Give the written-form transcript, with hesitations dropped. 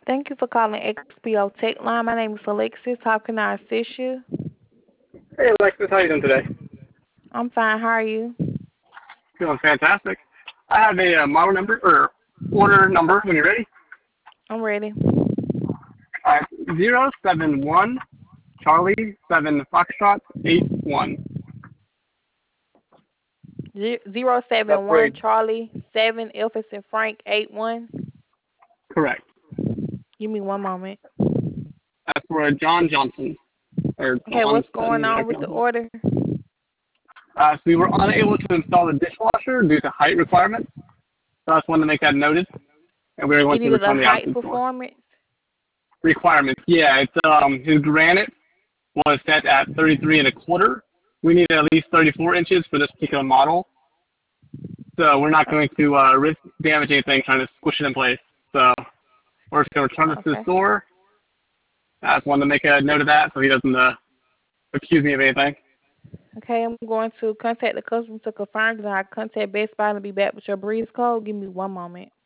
Thank you for calling XPO Tech Line. My name is Alexis. How can I assist you? Hey, Alexis, how you doing today? I'm fine. How are you? Feeling fantastic. I have a model number or order number when you're ready. I'm ready. 071 Charlie 7 Foxtrot 81. 071 Charlie 7 Elphison Frank 81. Correct. Give me one moment. That's for John Johnson or Okay, what's going Johnson, on whatever with you the know. order? So we were unable to install the dishwasher due to height requirements. So I just wanted to make that noted, and we were going You to needed a return the item height to the store. performance. Requirements, yeah, it's his granite was set at 33 and a quarter. We need at least 34 inches for this particular model. So we're not going to risk damage anything trying to squish it in place. So we're just going to return this to the Okay. store. I just wanted to make a note of that so he doesn't accuse me of anything. Okay, I'm going to contact the customer to confirm that I contact Best Buy and be back with your breeze code. Give me one moment.